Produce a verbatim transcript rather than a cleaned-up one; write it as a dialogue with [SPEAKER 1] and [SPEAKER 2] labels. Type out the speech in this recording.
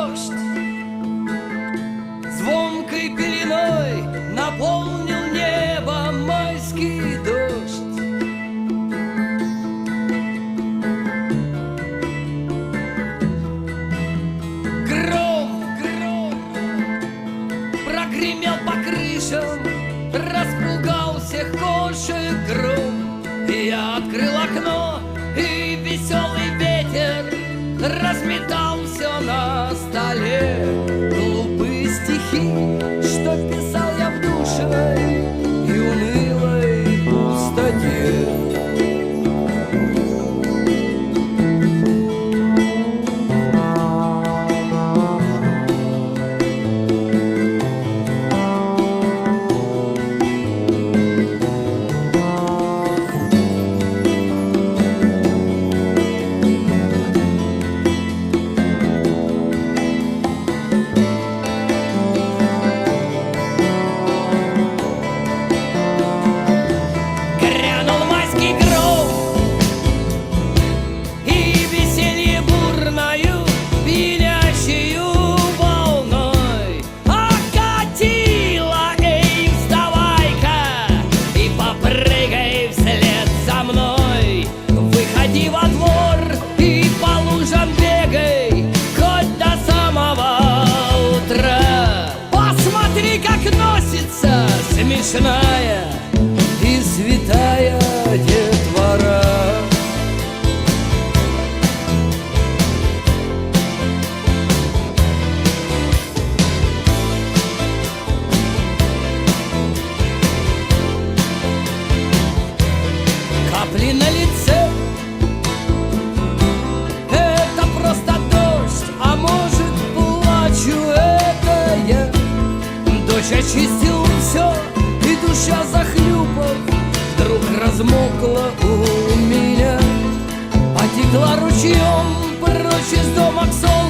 [SPEAKER 1] дождь звонкой пеленой наполнил небо майский дождь. Гром, гром прогремел по крышам, распугал всех кошек гром. Я открыл окно, и веселый ветер разметал все на столе. Глупые стихи, что писал я в душной и унылой пустоте. Смешная и святая детвора. Капли на лице — это просто дождь, а может, плачу, это я. Дождь очистил все, и душа, захлюпав, вдруг размокла у меня, потекла ручьем прочь из дома к солнцу.